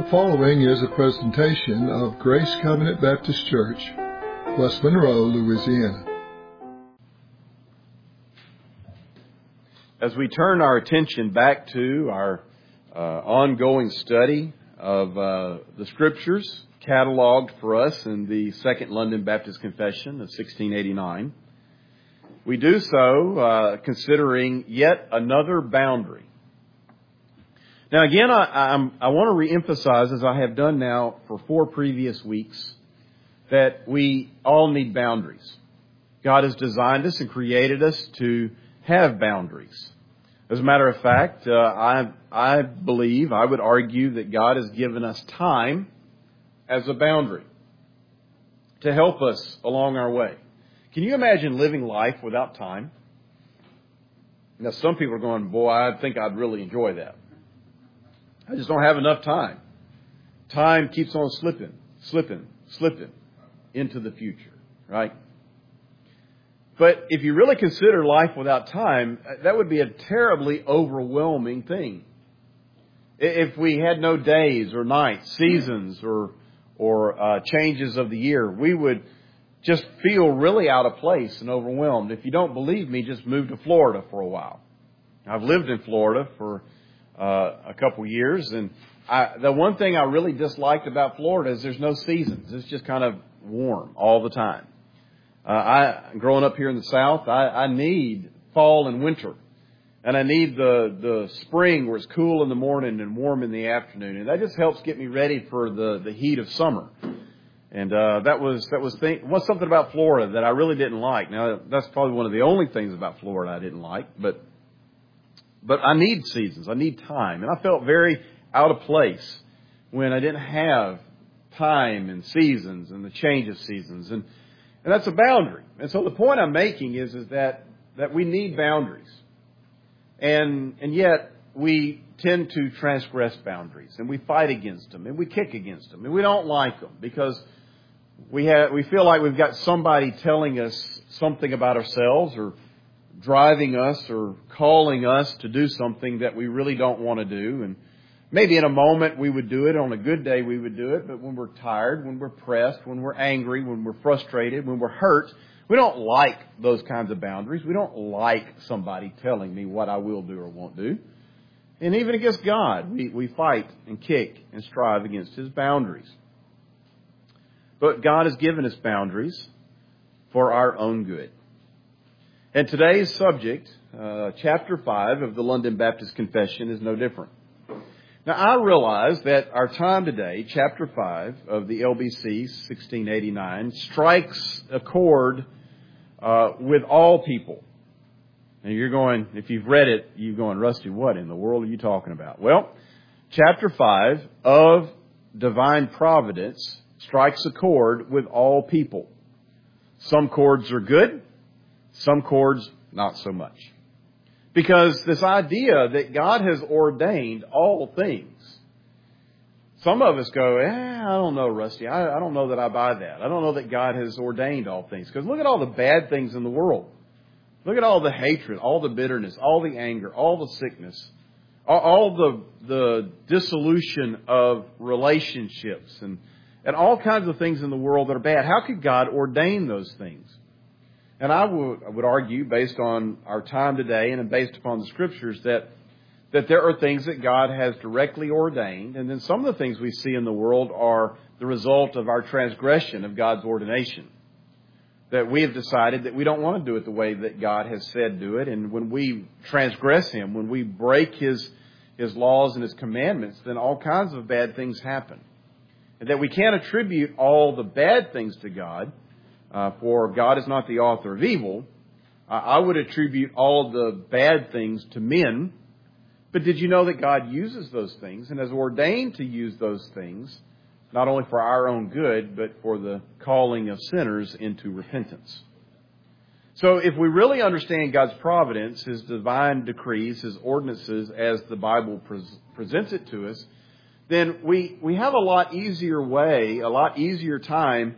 The following is a presentation of Grace Covenant Baptist Church, West Monroe, Louisiana. As we turn our attention back to our ongoing study of the Scriptures cataloged for us in the Second London Baptist Confession of 1689, we do so considering yet another boundary. Now again, I want to reemphasize, as I have done now for 4 previous weeks, that we all need boundaries. God has designed us and created us to have boundaries. As a matter of fact, I believe, I would argue that God has given us time as a boundary to help us along our way. Can you imagine living life without time? Now, some people are going, boy, I think I'd really enjoy that. I just don't have enough time. Time keeps on slipping into the future, right? But if you really consider life without time, that would be a terribly overwhelming thing. If we had no days or nights, seasons or changes of the year, we would just feel really out of place and overwhelmed. If you don't believe me, just move to Florida for a while. I've lived in Florida for a couple years, and the one thing I really disliked about Florida is there's no seasons. It's just kind of warm all the time. Growing up here in the South, I need fall and winter, and I need the spring where it's cool in the morning and warm in the afternoon, and that just helps get me ready for the heat of summer. And that was something about Florida that I really didn't like. Now that's probably one of the only things about Florida I didn't like, but I need seasons. I need time. And I felt very out of place when I didn't have time and seasons and the change of seasons. And that's a boundary. And so the point I'm making is that we need boundaries. And yet we tend to transgress boundaries, and we fight against them, and we kick against them, and we don't like them because we feel like we've got somebody telling us something about ourselves or driving us or calling us to do something that we really don't want to do. And maybe in a moment we would do it. On a good day we would do it. But when we're tired, when we're pressed, when we're angry, when we're frustrated, when we're hurt, we don't like those kinds of boundaries. We don't like somebody telling me what I will do or won't do. And even against God, we fight and kick and strive against His boundaries. But God has given us boundaries for our own good. And today's subject, chapter 5 of the London Baptist Confession, is no different. Now, I realize that our time today, chapter 5 of the LBC 1689, strikes a chord with all people. And you're going, if you've read it, you're going, Rusty, what in the world are you talking about? Well, chapter 5 of Divine Providence strikes a chord with all people. Some chords are good. Some chords, not so much. Because this idea that God has ordained all things. Some of us go, I don't know, Rusty. I don't know that I buy that. I don't know that God has ordained all things. Because look at all the bad things in the world. Look at all the hatred, all the bitterness, all the anger, all the sickness, all the dissolution of relationships and all kinds of things in the world that are bad. How could God ordain those things? And I would argue, based on our time today and based upon the Scriptures, that there are things that God has directly ordained. And then some of the things we see in the world are the result of our transgression of God's ordination. That we have decided that we don't want to do it the way that God has said do it. And when we transgress Him, when we break His laws and His commandments, then all kinds of bad things happen. And that we can't attribute all the bad things to God. For God is not the author of evil. I would attribute all the bad things to men. But did you know that God uses those things and has ordained to use those things, not only for our own good, but for the calling of sinners into repentance? So if we really understand God's providence, His divine decrees, His ordinances as the Bible presents it to us, then we have a lot easier time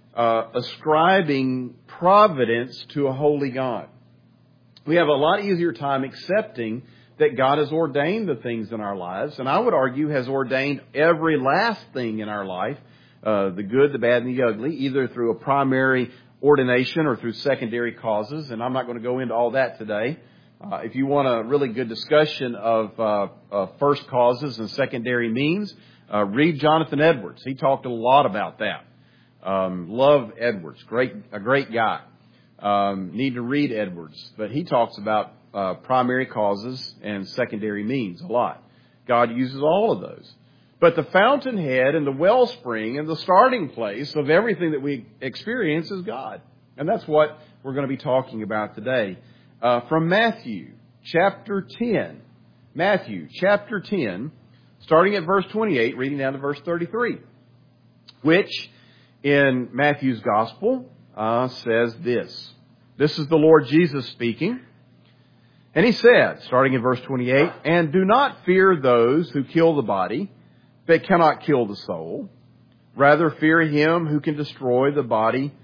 ascribing providence to a holy God. We have a lot easier time accepting that God has ordained the things in our lives, and I would argue has ordained every last thing in our life, the good, the bad, and the ugly, either through a primary ordination or through secondary causes, and I'm not going to go into all that today. If you want a really good discussion of first causes and secondary means, read Jonathan Edwards. He talked a lot about that. Love Edwards, a great guy. Need to read Edwards, but he talks about primary causes and secondary means a lot. God uses all of those. But the fountainhead and the wellspring and the starting place of everything that we experience is God. And that's what we're going to be talking about today. From Matthew chapter 10. Matthew chapter 10, starting at verse 28, reading down to verse 33, which in Matthew's Gospel says this. This is the Lord Jesus speaking. And he said, starting in verse 28, "And do not fear those who kill the body, but cannot kill the soul. Rather fear him who can destroy the body,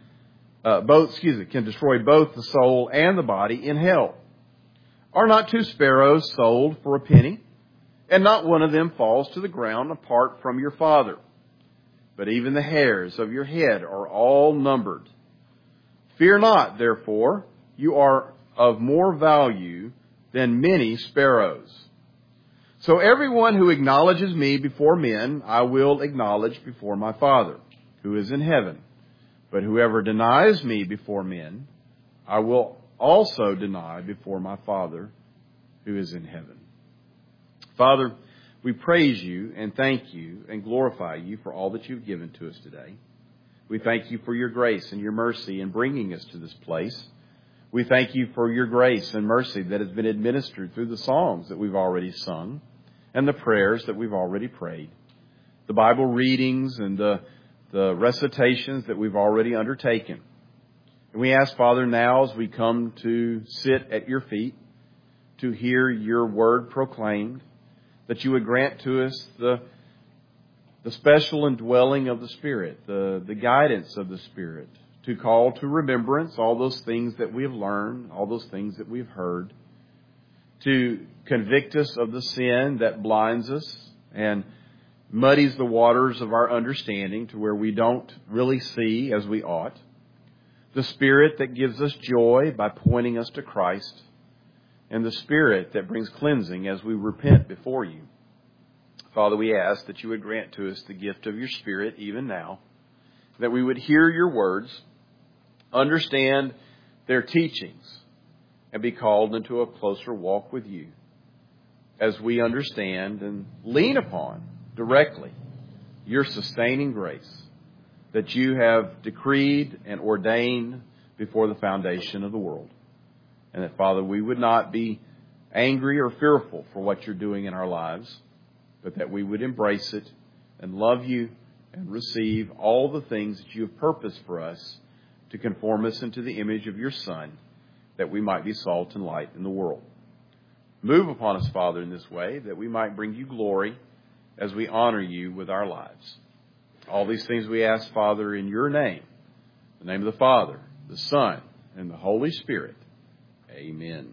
can destroy both the soul and the body in hell. Are not 2 sparrows sold for a penny? And not one of them falls to the ground apart from your Father. But even the hairs of your head are all numbered. Fear not, therefore, you are of more value than many sparrows. So everyone who acknowledges me before men, I will acknowledge before my Father, who is in heaven. But whoever denies me before men, I will also deny before my Father, who is in heaven." Father, we praise you and thank you and glorify you for all that you've given to us today. We thank you for your grace and your mercy in bringing us to this place. We thank you for your grace and mercy that has been administered through the songs that we've already sung and the prayers that we've already prayed, the Bible readings and the recitations that we've already undertaken. And we ask, Father, now as we come to sit at your feet, to hear your word proclaimed, that you would grant to us the special indwelling of the Spirit, the guidance of the Spirit, to call to remembrance all those things that we have learned, all those things that we've heard, to convict us of the sin that blinds us and muddies the waters of our understanding to where we don't really see as we ought. The Spirit that gives us joy by pointing us to Christ, and the Spirit that brings cleansing as we repent before you. Father, we ask that you would grant to us the gift of your Spirit even now, that we would hear your words, understand their teachings, and be called into a closer walk with you as we understand and lean upon directly your sustaining grace that you have decreed and ordained before the foundation of the world. And that, Father, we would not be angry or fearful for what you're doing in our lives, but that we would embrace it and love you and receive all the things that you have purposed for us to conform us into the image of your Son, that we might be salt and light in the world. Move upon us, Father, in this way, that we might bring you glory as we honor you with our lives. All these things we ask, Father, in your name, in the name of the Father, the Son, and the Holy Spirit. Amen.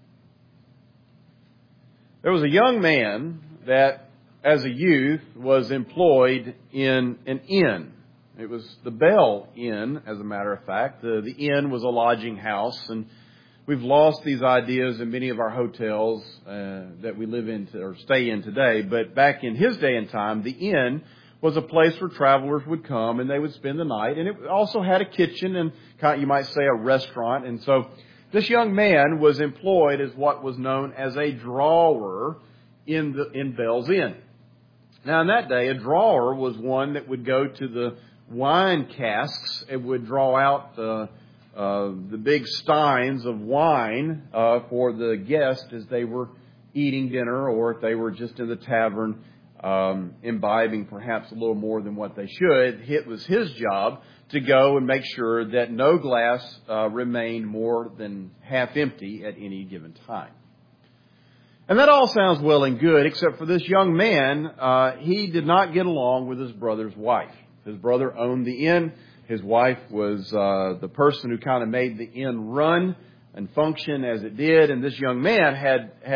There was a young man that, as a youth, was employed in an inn. It was the Bell Inn, as a matter of fact. The inn was a lodging house, and we've lost these ideas in many of our hotels that we live in or stay in today. But back in his day and time, the inn was a place where travelers would come and they would spend the night. And it also had a kitchen and you might say a restaurant. And so this young man was employed as what was known as a drawer in Bell's Inn. Now, in that day, a drawer was one that would go to the wine casks. It would draw out the big steins of wine for the guests as they were eating dinner, or if they were just in the tavern imbibing perhaps a little more than what they should. It was his job to go and make sure that no glass remained more than half empty at any given time. And that all sounds well and good, except for this young man. He did not get along with his brother's wife. His brother owned the inn. His wife was the person who kind of made the inn run and function as it did. And this young man had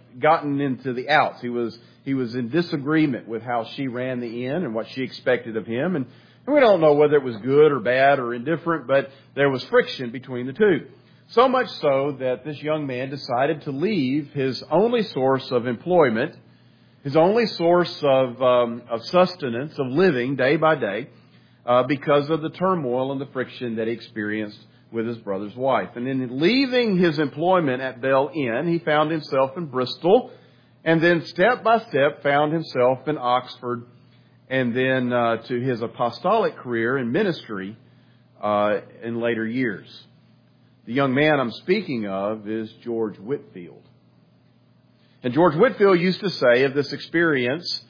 gotten into the outs. He was in disagreement with how she ran the inn and what she expected of him. And we don't know whether it was good or bad or indifferent, but there was friction between the two. So much so that this young man decided to leave his only source of employment, his only source of sustenance, of living day by day, because of the turmoil and the friction that he experienced with his brother's wife. And in leaving his employment at Bell Inn, he found himself in Bristol, and then step by step found himself in Oxford, and then to his apostolic career in ministry in later years. The young man I'm speaking of is George Whitefield. And George Whitefield used to say of this experience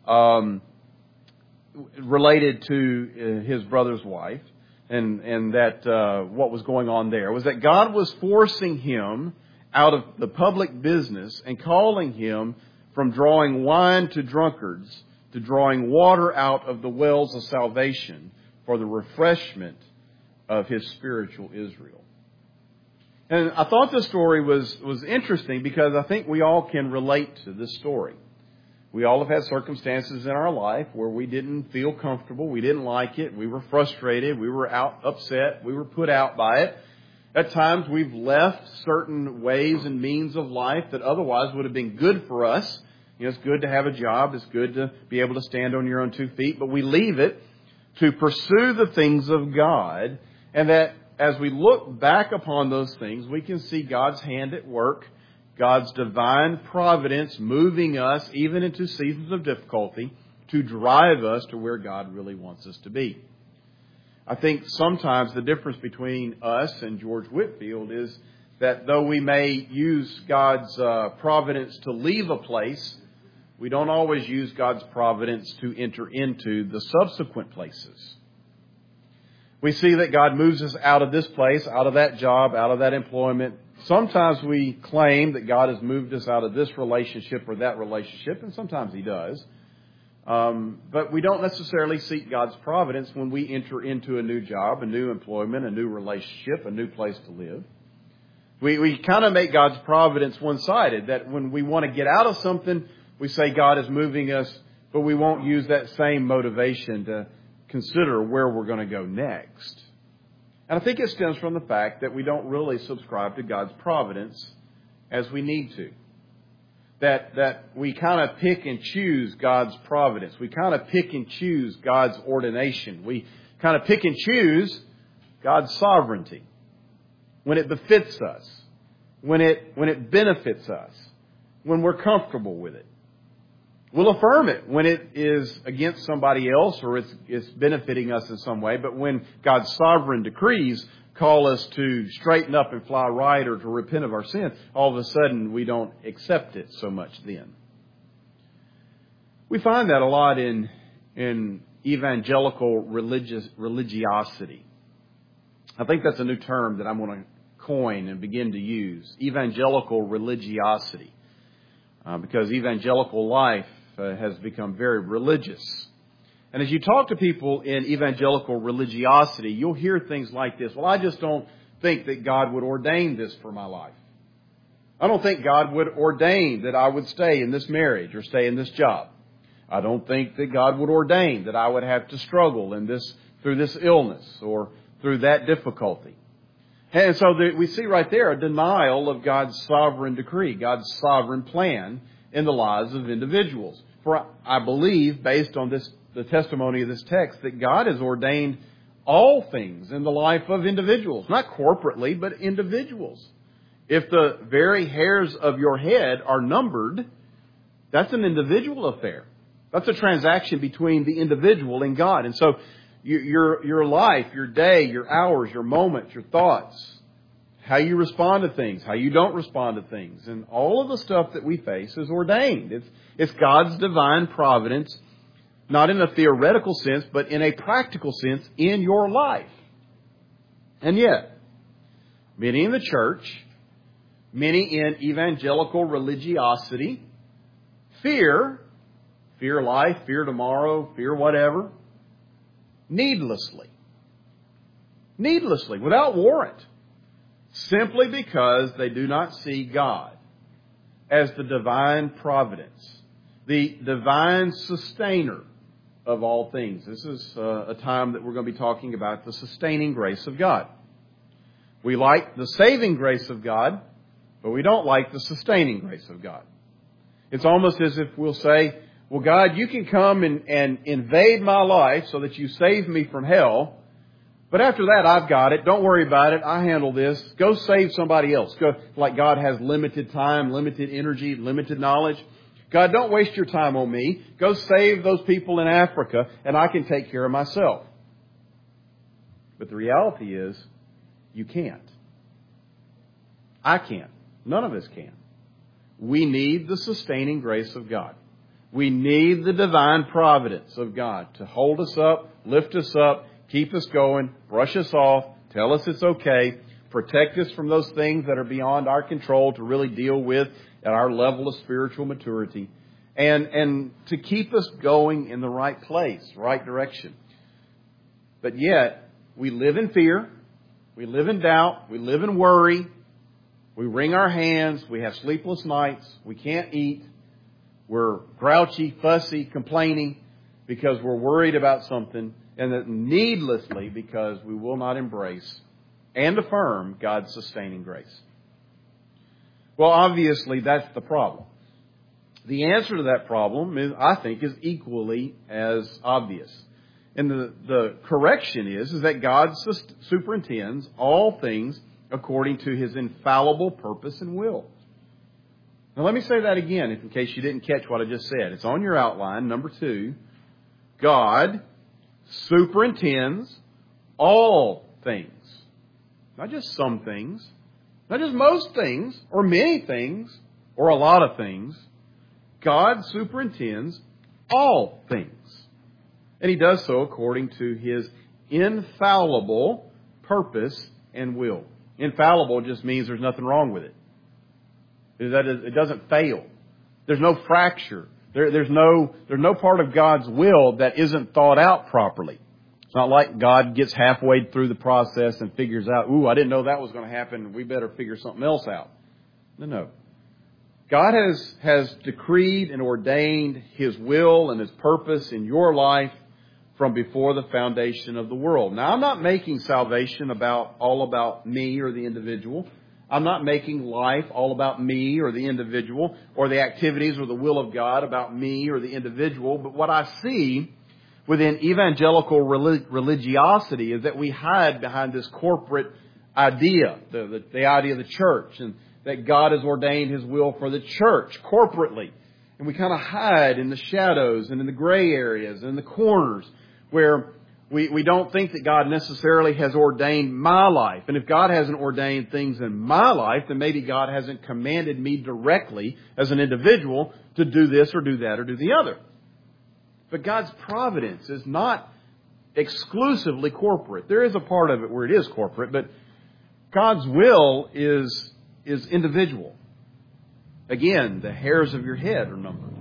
related to his brother's wife, and that what was going on there was that God was forcing him out of the public business and calling him from drawing wine to drunkards to drawing water out of the wells of salvation for the refreshment of his spiritual Israel. And I thought this story was interesting because I think we all can relate to this story. We all have had circumstances in our life where we didn't feel comfortable, we didn't like it, we were frustrated, we were upset, we were put out by it. At times we've left certain ways and means of life that otherwise would have been good for us. You know, it's good to have a job, it's good to be able to stand on your own 2 feet, but we leave it to pursue the things of God, and that as we look back upon those things, we can see God's hand at work, God's divine providence moving us even into seasons of difficulty to drive us to where God really wants us to be. I think sometimes the difference between us and George Whitefield is that though we may use God's providence to leave a place, we don't always use God's providence to enter into the subsequent places. We see that God moves us out of this place, out of that job, out of that employment. Sometimes we claim that God has moved us out of this relationship or that relationship, and sometimes He does. But we don't necessarily seek God's providence when we enter into a new job, a new employment, a new relationship, a new place to live. We kind of make God's providence one-sided, that when we want to get out of something, we say God is moving us, but we won't use that same motivation to consider where we're going to go next. And I think it stems from the fact that we don't really subscribe to God's providence as we need to. That we kind of pick and choose God's providence. We kind of pick and choose God's ordination. We kind of pick and choose God's sovereignty when it befits us, when it benefits us, when we're comfortable with it. We'll affirm it when it is against somebody else or it's benefiting us in some way. But when God's sovereign decrees call us to straighten up and fly right or to repent of our sin, all of a sudden we don't accept it so much then. We find that a lot in evangelical religiosity. I think that's a new term that I'm going to coin and begin to use. Evangelical religiosity. Because evangelical life has become very religious. And as you talk to people in evangelical religiosity, you'll hear things like this. Well, I just don't think that God would ordain this for my life. I don't think God would ordain that I would stay in this marriage or stay in this job. I don't think that God would ordain that I would have to struggle in this through this illness or through that difficulty. And so we see right there a denial of God's sovereign decree, God's sovereign plan in the lives of individuals. For I believe, based on the testimony of this text, that God has ordained all things in the life of individuals, not corporately, but individuals. If the very hairs of your head are numbered, that's an individual affair. That's a transaction between the individual and God. And so your life, your day, your hours, your moments, your thoughts, how you respond to things, how you don't respond to things, and all of the stuff that we face is ordained. It's God's divine providence, not in a theoretical sense, but in a practical sense in your life. And yet, many in the church, many in evangelical religiosity, fear life, fear tomorrow, fear whatever, needlessly, without warrant, simply because they do not see God as the divine providence, the divine sustainer of all things. This is a time that we're going to be talking about the sustaining grace of God. We like the saving grace of God, but we don't like the sustaining grace of God. It's almost as if we'll say, well, God, you can come and invade my life so that you save me from hell, but after that, I've got it. Don't worry about it. I handle this. Go save somebody else. Go, like God has limited time, limited energy, limited knowledge. God, don't waste your time on me. Go save those people in Africa, and I can take care of myself. But the reality is, you can't. I can't. None of us can. We need the sustaining grace of God. We need the divine providence of God to hold us up, lift us up, keep us going, brush us off, tell us it's okay, protect us from those things that are beyond our control to really deal with at our level of spiritual maturity, and to keep us going in the right place, right direction. But yet, we live in fear, we live in doubt, we live in worry, we wring our hands, we have sleepless nights, we can't eat, we're grouchy, fussy, complaining because we're worried about something, and that needlessly because we will not embrace and affirm God's sustaining grace. Well, obviously, that's the problem. The answer to that problem, I think, is equally as obvious. And the correction is that God superintends all things according to His infallible purpose and will. Now, let me say that again, in case you didn't catch what I just said. It's on your outline, number 2. God superintends all things. Not just some things, not just most things, or many things, or a lot of things. God superintends all things. And He does so according to His infallible purpose and will. Infallible just means there's nothing wrong with it. It doesn't fail. There's no fracture. There's no part of God's will that isn't thought out properly. It's not like God gets halfway through the process and figures out, I didn't know that was going to happen. We better figure something else out. No. God has decreed and ordained His will and His purpose in your life from before the foundation of the world. Now, I'm not making salvation all about me or the individual. I'm not making life all about me or the individual, or the activities or the will of God about me or the individual. But what I see within evangelical religiosity is that we hide behind this corporate idea, the idea of the church, and that God has ordained His will for the church corporately. And we kind of hide in the shadows and in the gray areas and in the corners where we don't think that God necessarily has ordained my life. And if God hasn't ordained things in my life, then maybe God hasn't commanded me directly as an individual to do this or do that or do the other. But God's providence is not exclusively corporate. There is a part of it where it is corporate, but God's will is individual. Again, the hairs of your head are numbered.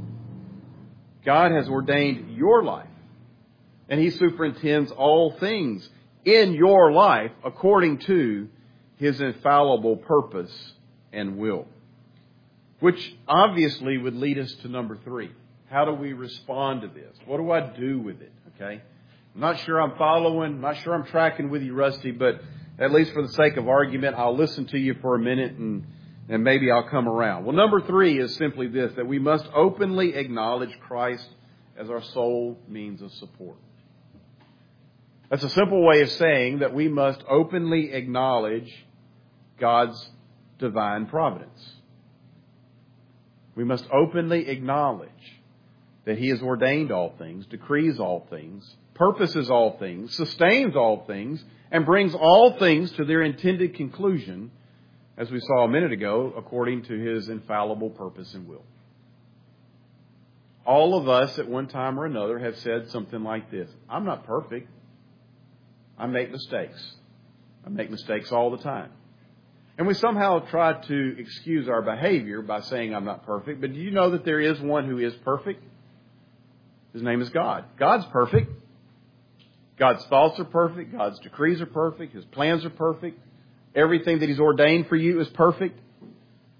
God has ordained your life, and He superintends all things in your life according to His infallible purpose and will. Which obviously would lead us to number 3. How do we respond to this? What do I do with it? Okay? I'm not sure I'm following. I'm not sure I'm tracking with you, Rusty, but at least for the sake of argument, I'll listen to you for a minute and maybe I'll come around. Well, number 3 is simply this, that we must openly acknowledge Christ as our sole means of support. That's a simple way of saying that we must openly acknowledge God's divine providence. We must openly acknowledge that He has ordained all things, decrees all things, purposes all things, sustains all things, and brings all things to their intended conclusion, as we saw a minute ago, according to His infallible purpose and will. All of us at one time or another have said something like this: I'm not perfect. I make mistakes. I make mistakes all the time. And we somehow try to excuse our behavior by saying I'm not perfect. But do you know that there is one who is perfect? His name is God. God's perfect. God's thoughts are perfect. God's decrees are perfect. His plans are perfect. Everything that He's ordained for you is perfect.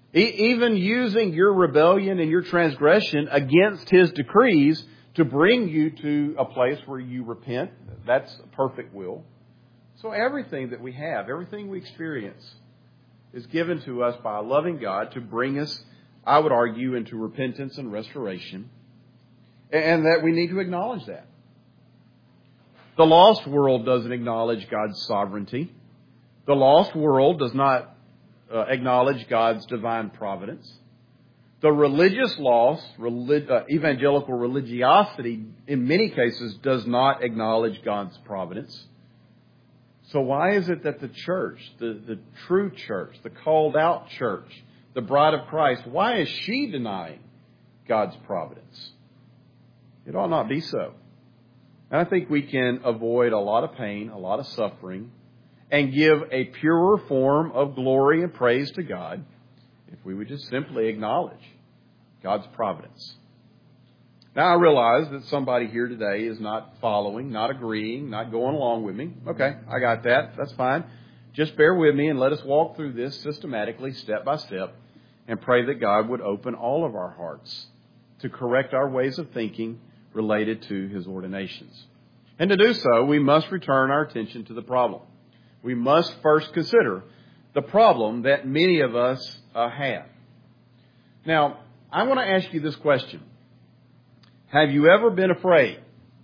Even using your rebellion and your transgression against His decrees to bring you to a place where you repent. That's a perfect will. So everything that we have, everything we experience, is given to us by a loving God to bring us, I would argue, into repentance and restoration. And that we need to acknowledge that. The lost world doesn't acknowledge God's sovereignty. The lost world does not acknowledge God's divine providence. The religious lost, evangelical religiosity, in many cases, does not acknowledge God's providence. So why is it that the church, the true church, the called out church, the bride of Christ, why is she denying God's providence? It ought not be so. And I think we can avoid a lot of pain, a lot of suffering, and give a purer form of glory and praise to God if we would just simply acknowledge God's providence. Now, I realize that somebody here today is not following, not agreeing, not going along with me. Okay, I got that. That's fine. Just bear with me and let us walk through this systematically, step by step, and pray that God would open all of our hearts to correct our ways of thinking related to His ordinations. And to do so, we must return our attention to the problem. We must first consider the problem that many of us have. Now, I want to ask you this question. Have you ever been afraid?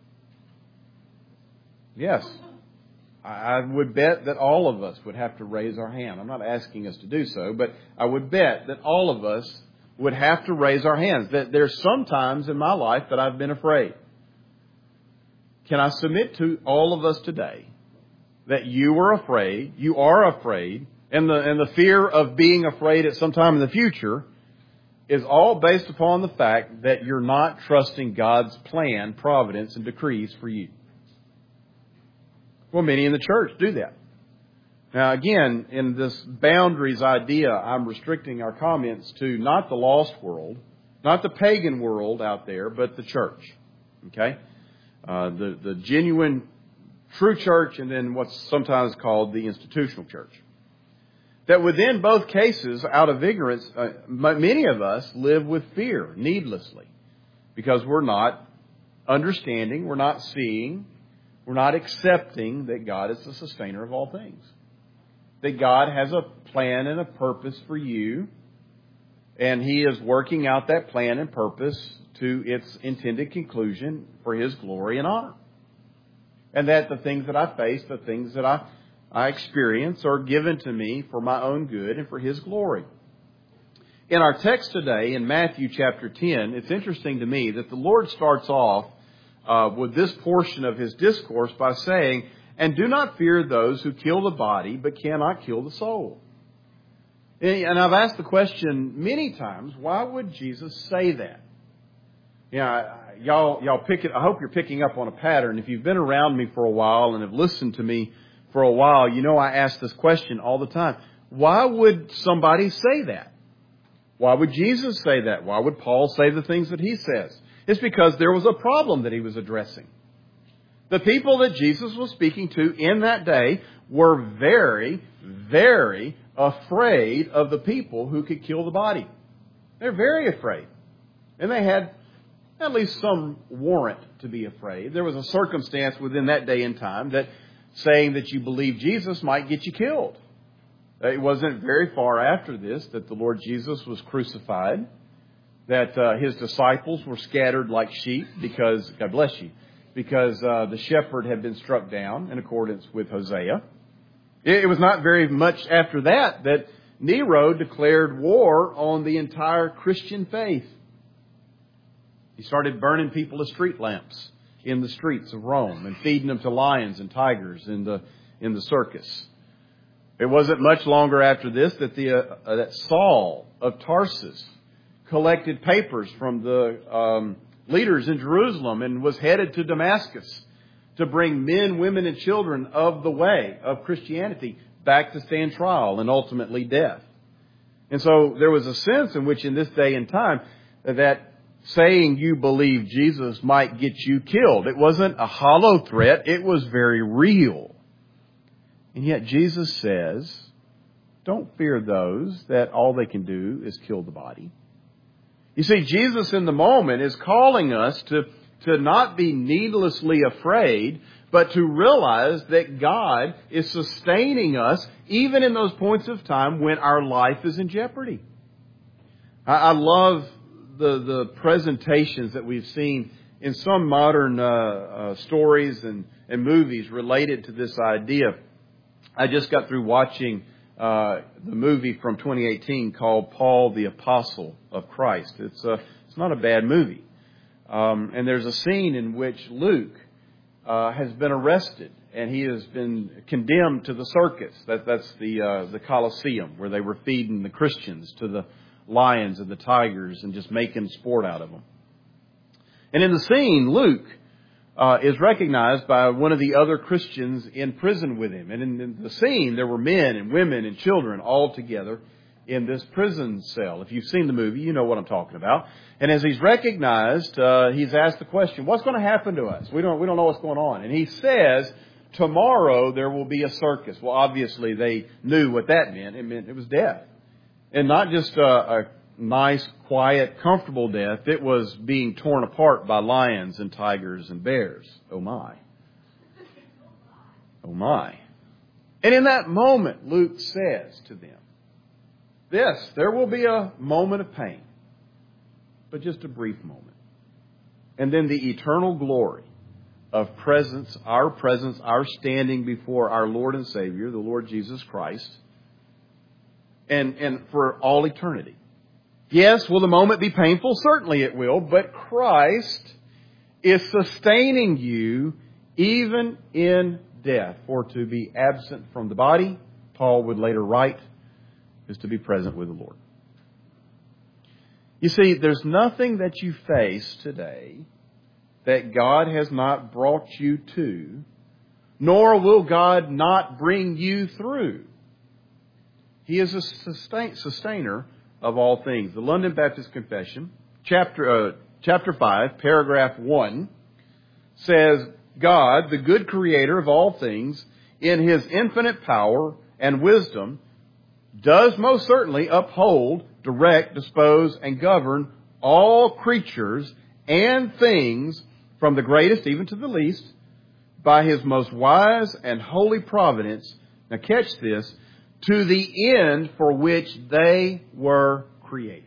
Yes. I would bet that all of us would have to raise our hand. I'm not asking us to do so, but I would bet that all of us would have to raise our hands. That there's some times in my life that I've been afraid. Can I submit to all of us today that you are afraid, and the fear of being afraid at some time in the future is all based upon the fact that you're not trusting God's plan, providence, and decrees for you? Well, many in the church do that. Now, again, in this boundaries idea, I'm restricting our comments to not the lost world, not the pagan world out there, but the church. Okay? The genuine, true church, and then what's sometimes called the institutional church. That within both cases, out of ignorance, many of us live with fear needlessly because we're not understanding, we're not seeing, we're not accepting that God is the sustainer of all things. That God has a plan and a purpose for you, and He is working out that plan and purpose to its intended conclusion for His glory and honor. And that the things that I face, the things that I experience are given to me for my own good and for His glory. In our text today, in Matthew chapter 10, it's interesting to me that the Lord starts off with this portion of His discourse by saying, "And do not fear those who kill the body, but cannot kill the soul." And I've asked the question many times, why would Jesus say that? Y'all pick it. I hope you're picking up on a pattern. If you've been around me for a while and have listened to me for a while, you know I ask this question all the time. Why would somebody say that? Why would Jesus say that? Why would Paul say the things that he says? It's because there was a problem that he was addressing. The people that Jesus was speaking to in that day were very, very afraid of the people who could kill the body. They're very afraid. And they had at least some warrant to be afraid. There was a circumstance within that day and time that saying that you believe Jesus might get you killed. It wasn't very far after this that the Lord Jesus was crucified, that His disciples were scattered like sheep because, God bless you, because the shepherd had been struck down in accordance with Hosea. It was not very much after that that Nero declared war on the entire Christian faith. He started burning people as street lamps in the streets of Rome and feeding them to lions and tigers in the circus. It wasn't much longer after this that Saul of Tarsus collected papers from the leaders in Jerusalem and was headed to Damascus to bring men, women, and children of the way of Christianity back to stand trial and ultimately death. And so there was a sense in which in this day and time that saying you believe Jesus might get you killed. It wasn't a hollow threat. It was very real. And yet Jesus says, don't fear those that all they can do is kill the body. You see, Jesus in the moment is calling us to not be needlessly afraid, but to realize that God is sustaining us even in those points of time when our life is in jeopardy. I love the presentations that we've seen in some modern stories and movies related to this idea. I just got through watching the movie from 2018 called Paul the Apostle of Christ. It's not a bad movie. And there's a scene in which Luke has been arrested and he has been condemned to the circus. That's the Colosseum, where they were feeding the Christians to the lions and the tigers and just making sport out of them. And in the scene, Luke is recognized by one of the other Christians in prison with him. And in the scene, there were men and women and children all together in this prison cell. If you've seen the movie, you know what I'm talking about. And as he's recognized, he's asked the question, what's going to happen to us? We don't know what's going on. And he says, tomorrow there will be a circus. Well, obviously they knew what that meant. It meant it was death. And not just a nice, quiet, comfortable death. It was being torn apart by lions and tigers and bears. Oh my. Oh my. And in that moment, Luke says to them, there will be a moment of pain, but just a brief moment. And then the eternal glory of our standing before our Lord and Savior, the Lord Jesus Christ, and for all eternity. Yes, will the moment be painful? Certainly it will, but Christ is sustaining you even in death. For to be absent from the body, Paul would later write, is to be present with the Lord. You see, there's nothing that you face today that God has not brought you to, nor will God not bring you through. He is a sustainer of all things. The London Baptist Confession, chapter 5, paragraph 1, says, God, the good creator of all things, in His infinite power and wisdom, does most certainly uphold, direct, dispose, and govern all creatures and things, from the greatest even to the least, by His most wise and holy providence. Now catch this, to the end for which they were created.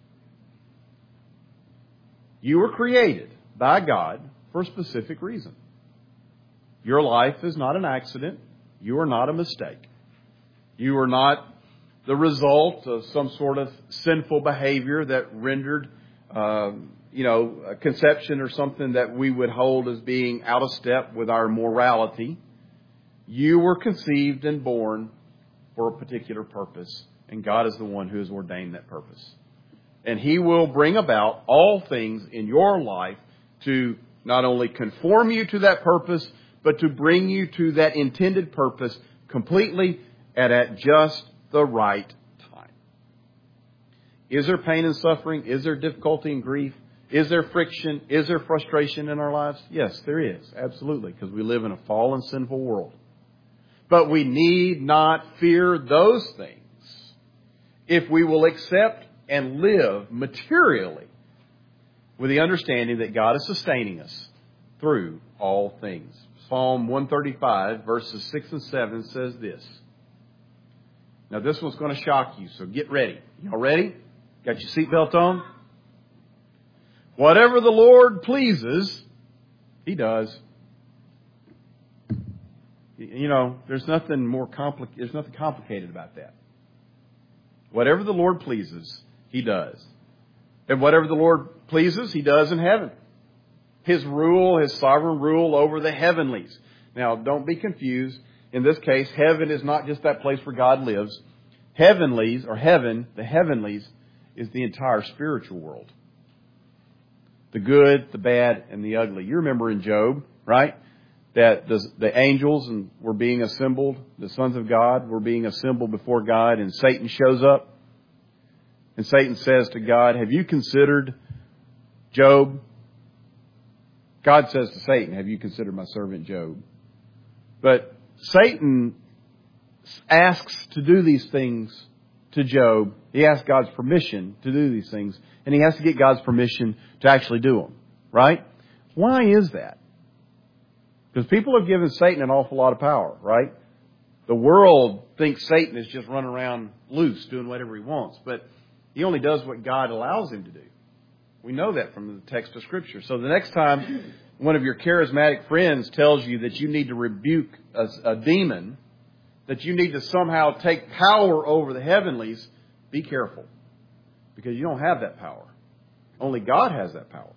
You were created by God for a specific reason. Your life is not an accident. You are not a mistake. You are not the result of some sort of sinful behavior that rendered, a conception or something that we would hold as being out of step with our morality. You were conceived and born for a particular purpose, and God is the one who has ordained that purpose. And He will bring about all things in your life to not only conform you to that purpose, but to bring you to that intended purpose completely and at just the right time. Is there pain and suffering? Is there difficulty and grief? Is there friction? Is there frustration in our lives? Yes, there is. Absolutely, because we live in a fallen, sinful world. But we need not fear those things if we will accept and live materially with the understanding that God is sustaining us through all things. Psalm 135, verses 6 and 7 says this. Now this one's going to shock you, so get ready. Y'all ready? Got your seatbelt on? Whatever the Lord pleases, He does. There's nothing there's nothing complicated about that. Whatever the Lord pleases, He does. And whatever the Lord pleases, He does in heaven. His rule, His sovereign rule over the heavenlies. Now, don't be confused. In this case, heaven is not just that place where God lives. Heavenlies, or heaven, the heavenlies, is the entire spiritual world. The good, the bad, and the ugly. You remember in Job, right? That the angels were being assembled, the sons of God were being assembled before God, and Satan shows up. And Satan says to God, have you considered Job? God says to Satan, have you considered my servant Job? But Satan asks to do these things to Job. He asks God's permission to do these things, and he has to get God's permission to actually do them. Right? Why is that? Because people have given Satan an awful lot of power, right? The world thinks Satan is just running around loose, doing whatever he wants, but he only does what God allows him to do. We know that from the text of Scripture. So the next time one of your charismatic friends tells you that you need to rebuke a demon, that you need to somehow take power over the heavenlies, be careful. Because you don't have that power. Only God has that power.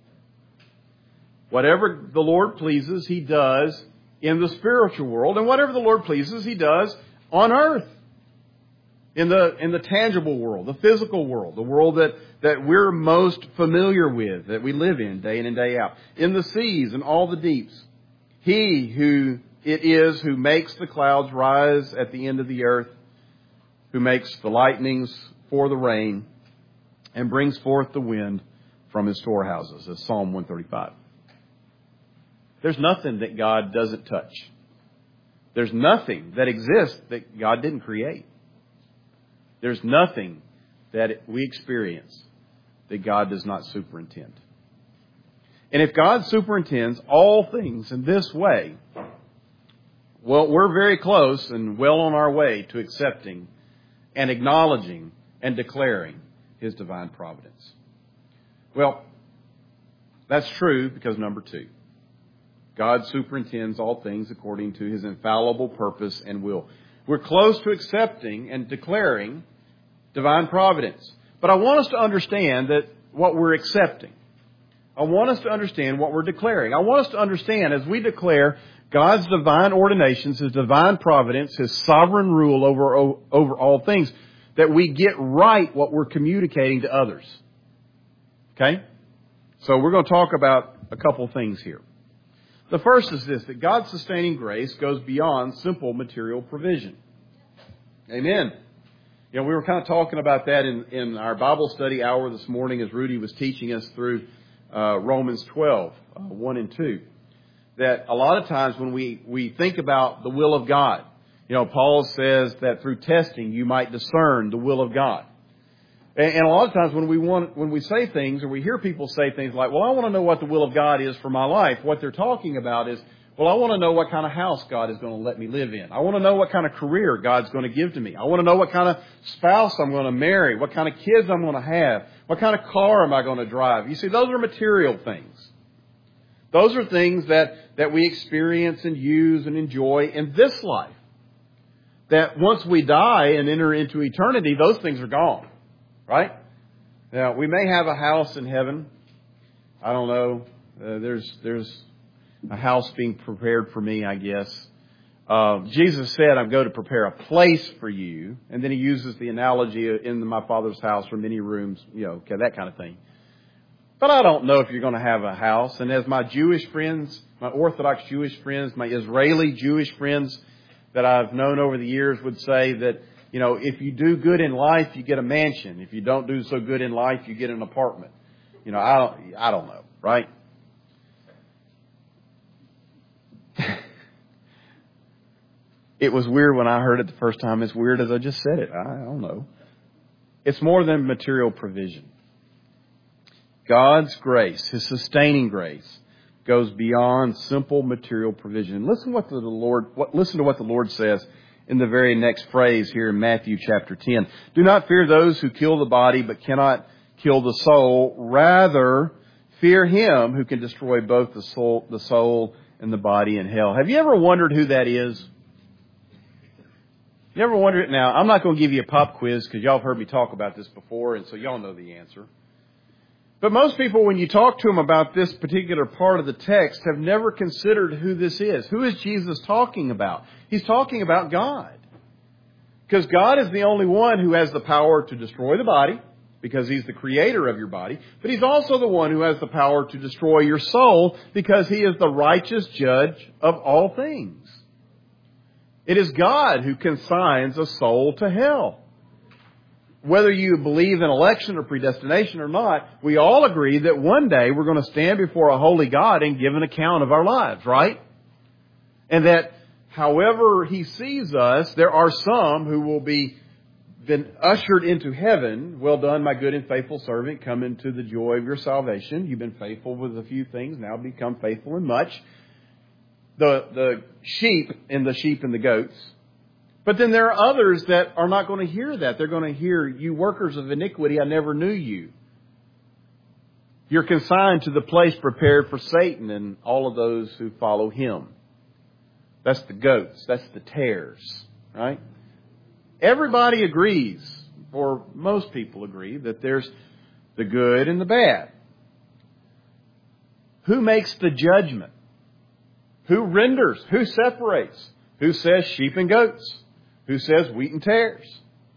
Whatever the Lord pleases, He does in the spiritual world. And whatever the Lord pleases, He does on earth. In the tangible world, the physical world, the world that we're most familiar with, that we live in day in and day out. In the seas and all the deeps. He who it is who makes the clouds rise at the end of the earth, who makes the lightnings for the rain, and brings forth the wind from His storehouses, as Psalm 135. There's nothing that God doesn't touch. There's nothing that exists that God didn't create. There's nothing that we experience that God does not superintend. And if God superintends all things in this way, well, we're very close and well on our way to accepting and acknowledging and declaring His divine providence. Well, that's true because number 2, God superintends all things according to His infallible purpose and will. We're close to accepting and declaring divine providence. But I want us to understand that what we're accepting. I want us to understand what we're declaring. I want us to understand as we declare God's divine ordinations, His divine providence, His sovereign rule over all things, that we get right what we're communicating to others. Okay? So we're going to talk about a couple things here. The first is this, that God's sustaining grace goes beyond simple material provision. Amen. You know, we were kind of talking about that in our Bible study hour this morning as Rudy was teaching us through Romans 12, 1 and 2. That a lot of times when we think about the will of God, you know, Paul says that through testing you might discern the will of God. And a lot of times when we say things or we hear people say things like, well, I want to know what the will of God is for my life. What they're talking about is, well, I want to know what kind of house God is going to let me live in. I want to know what kind of career God's going to give to me. I want to know what kind of spouse I'm going to marry, what kind of kids I'm going to have, what kind of car am I going to drive. You see, those are material things. Those are things that we experience and use and enjoy in this life. That once we die and enter into eternity, those things are gone. Right? Now, we may have a house in heaven. I don't know. There's a house being prepared for me, I guess. Jesus said, I'm going to prepare a place for you. And then He uses the analogy in my Father's house are many rooms, you know, okay, that kind of thing. But I don't know if you're going to have a house. And as my Jewish friends, my Orthodox Jewish friends, my Israeli Jewish friends that I've known over the years would say that, you know, if you do good in life, you get a mansion. If you don't do so good in life, you get an apartment. You know, I don't know, right? It was weird when I heard it the first time. It's weird as I just said it. I don't know. It's more than material provision. God's grace, His sustaining grace, goes beyond simple material provision. Listen to what the Lord says in the very next phrase here in Matthew chapter 10. Do not fear those who kill the body but cannot kill the soul. Rather, fear Him who can destroy both the soul and the body in hell. Have you ever wondered who that is? You ever wondered? Now, I'm not going to give you a pop quiz because y'all have heard me talk about this before, and so y'all know the answer. But most people, when you talk to them about this particular part of the text, have never considered who this is. Who is Jesus talking about? He's talking about God. Because God is the only one who has the power to destroy the body, because He's the creator of your body. But He's also the one who has the power to destroy your soul, because He is the righteous judge of all things. It is God who consigns a soul to hell. Whether you believe in election or predestination or not, we all agree that one day we're going to stand before a holy God and give an account of our lives, right? And that however He sees us, there are some who will be been ushered into heaven. Well done, my good and faithful servant. Come into the joy of your salvation. You've been faithful with a few things. Now become faithful in much. The sheep and the goats. But then there are others that are not going to hear that. They're going to hear, you workers of iniquity, I never knew you. You're consigned to the place prepared for Satan and all of those who follow him. That's the goats. That's the tares. Right? Everybody agrees, or most people agree, that there's the good and the bad. Who makes the judgment? Who renders? Who separates? Who says sheep and goats? Who says wheat and tares?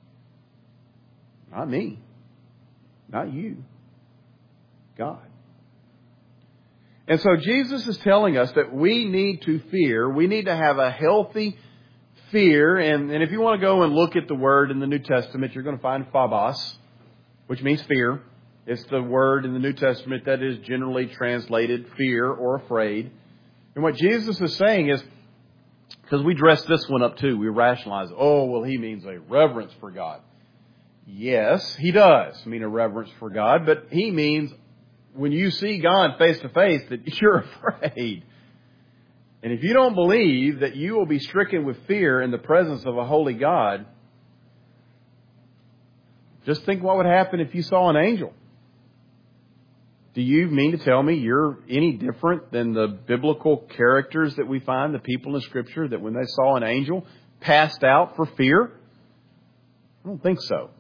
Not me. Not you. God. And so Jesus is telling us that we need to fear. We need to have a healthy fear. And if you want to go and look at the word in the New Testament, you're going to find phobos, which means fear. It's the word in the New Testament that is generally translated fear or afraid. And what Jesus is saying is, because we dress this one up too, we rationalize, oh, well, he means a reverence for God. Yes, he does mean a reverence for God, but he means when you see God face to face that you're afraid. And if you don't believe that you will be stricken with fear in the presence of a holy God, just think what would happen if you saw an angel. Do you mean to tell me you're any different than the biblical characters that we find, the people in Scripture, that when they saw an angel passed out for fear? I don't think so.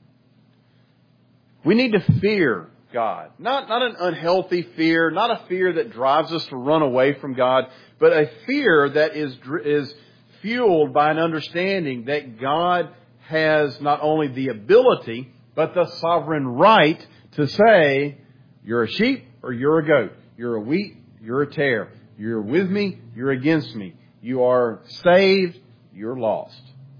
We need to fear God. Not an unhealthy fear, not a fear that drives us to run away from God, but a fear that is fueled by an understanding that God has not only the ability, but the sovereign right to say, you're a sheep or you're a goat. You're a wheat, you're a tare. You're with me, you're against me. You are saved, you're lost.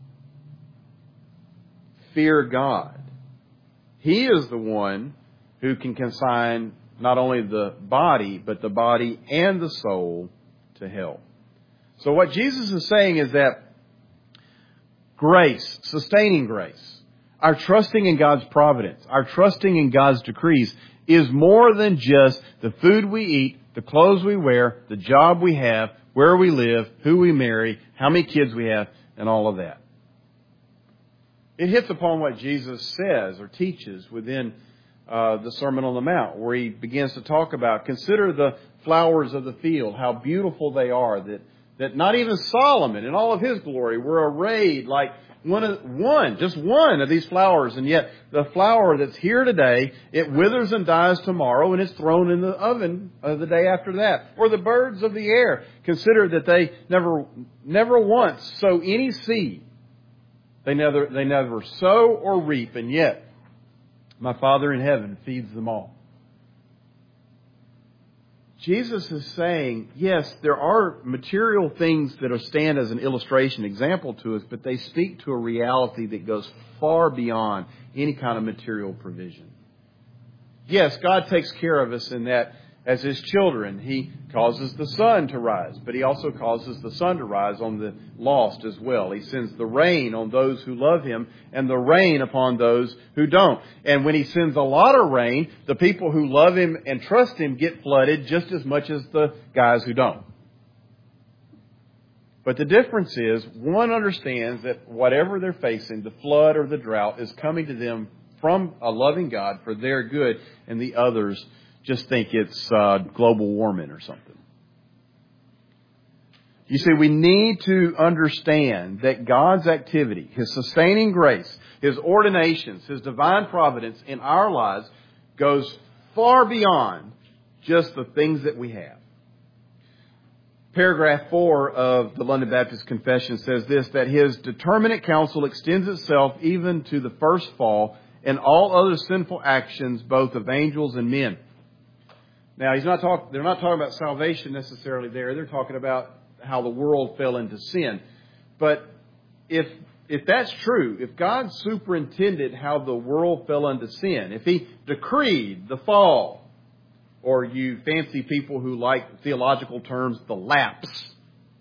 Fear God. He is the one who can consign not only the body, but the body and the soul to hell. So what Jesus is saying is that grace, sustaining grace, our trusting in God's providence, our trusting in God's decrees is more than just the food we eat, the clothes we wear, the job we have, where we live, who we marry, how many kids we have, and all of that. It hits upon what Jesus says or teaches within the Sermon on the Mount, where he begins to talk about, consider the flowers of the field, how beautiful they are, that not even Solomon in all of his glory were arrayed like just one of these flowers. And yet the flower that's here today, it withers and dies tomorrow and is thrown in the oven the day after that. Or the birds of the air, consider that they never once sow any seed. They never sow or reap, and yet my Father in heaven feeds them all. Jesus is saying, yes, there are material things that stand as an illustration, example to us, but they speak to a reality that goes far beyond any kind of material provision. Yes, God takes care of us in that as His children, He causes the sun to rise, but He also causes the sun to rise on the lost as well. He sends the rain on those who love Him and the rain upon those who don't. And when He sends a lot of rain, the people who love Him and trust Him get flooded just as much as the guys who don't. But the difference is, one understands that whatever they're facing, the flood or the drought, is coming to them from a loving God for their good, and the others just think it's global warming or something. You see, we need to understand that God's activity, His sustaining grace, His ordinations, His divine providence in our lives goes far beyond just the things that we have. Paragraph 4 of the London Baptist Confession says this, that His determinate counsel extends itself even to the first fall and all other sinful actions, both of angels and men. Now, they're not talking about salvation necessarily there. They're talking about how the world fell into sin. But if that's true, if God superintended how the world fell into sin, if He decreed the fall, or you fancy people who like theological terms, the lapse,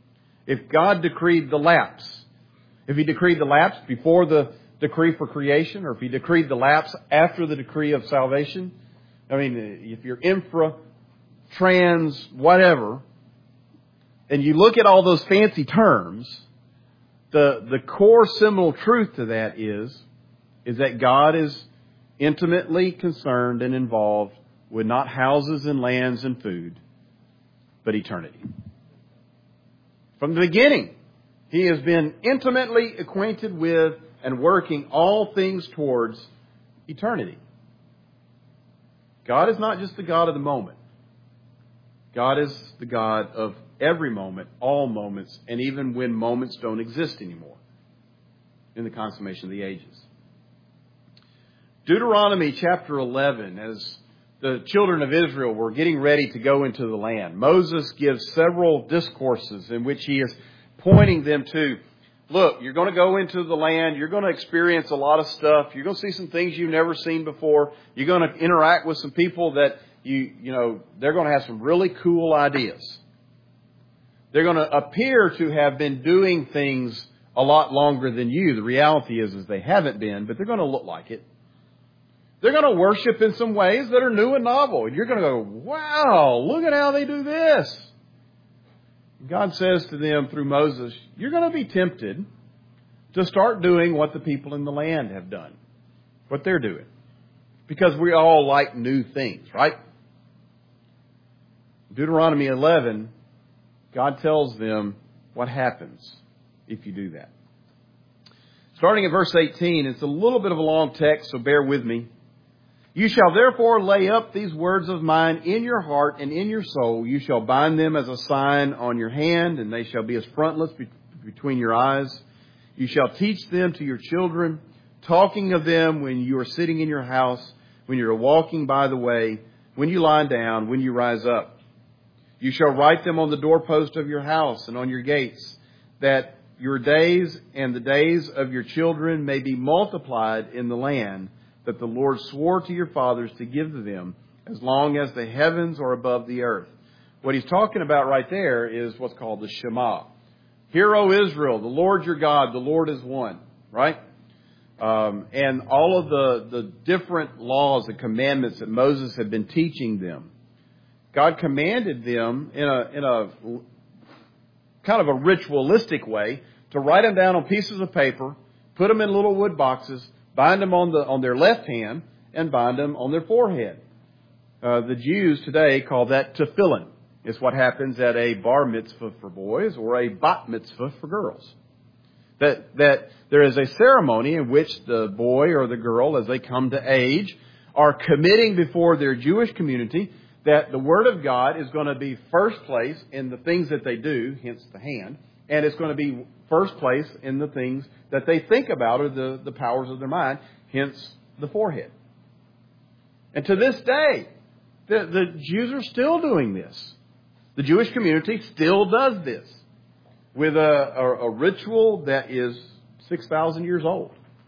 If God decreed the lapse, if He decreed the lapse before the decree for creation, or if He decreed the lapse after the decree of salvation, I mean, if you're infra, trans, whatever, and you look at all those fancy terms, the core seminal truth to that is that God is intimately concerned and involved with not houses and lands and food, but eternity. From the beginning, He has been intimately acquainted with and working all things towards eternity. God is not just the God of the moment. God is the God of every moment, all moments, and even when moments don't exist anymore in the consummation of the ages. Deuteronomy chapter 11, as the children of Israel were getting ready to go into the land, Moses gives several discourses in which he is pointing them to, look, you're going to go into the land, you're going to experience a lot of stuff, you're going to see some things you've never seen before, you're going to interact with some people that they're going to have some really cool ideas. They're going to appear to have been doing things a lot longer than you. The reality is they haven't been, but they're going to look like it. They're going to worship in some ways that are new and novel. And you're going to go, wow, look at how they do this. God says to them through Moses, you're going to be tempted to start doing what the people in the land have done, what they're doing. Because we all like new things, right? Deuteronomy 11, God tells them what happens if you do that. Starting at verse 18, it's a little bit of a long text, so bear with me. You shall therefore lay up these words of mine in your heart and in your soul. You shall bind them as a sign on your hand, and they shall be as frontlets between your eyes. You shall teach them to your children, talking of them when you are sitting in your house, when you are walking by the way, when you lie down, when you rise up. You shall write them on the doorpost of your house and on your gates, that your days and the days of your children may be multiplied in the land that the Lord swore to your fathers to give to them, as long as the heavens are above the earth. What he's talking about right there is what's called the Shema. Hear, O Israel, the Lord your God, the Lord is one, right? And all of the different laws and commandments that Moses had been teaching them. God commanded them in a kind of a ritualistic way to write them down on pieces of paper, put them in little wood boxes, bind them on their left hand, and bind them on their forehead. The Jews today call that tefillin. It's what happens at a bar mitzvah for boys or a bat mitzvah for girls. That there is a ceremony in which the boy or the girl, as they come to age, are committing before their Jewish community that the Word of God is going to be first place in the things that they do, hence the hand, and it's going to be first place in the things that they think about or the powers of their mind, hence the forehead. And to this day, the Jews are still doing this. The Jewish community still does this with a ritual that is 6,000 years old.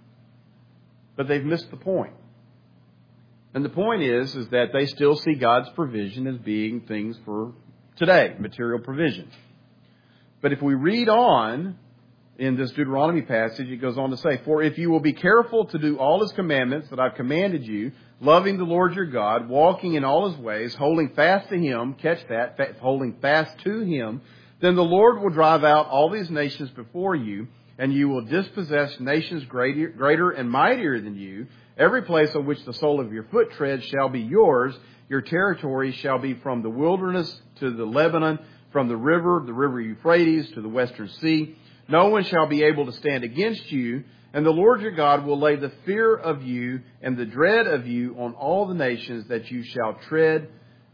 But they've missed the point. And the point is that they still see God's provision as being things for today, material provision. But if we read on in this Deuteronomy passage, it goes on to say, for if you will be careful to do all His commandments that I've commanded you, loving the Lord your God, walking in all His ways, holding fast to Him, catch that, holding fast to Him, then the Lord will drive out all these nations before you, and you will dispossess nations greater and mightier than you. Every place on which the sole of your foot treads shall be yours. Your territory shall be from the wilderness to the Lebanon, from the river Euphrates to the western sea. No one shall be able to stand against you, and the Lord your God will lay the fear of you and the dread of you on all the nations that you shall tread,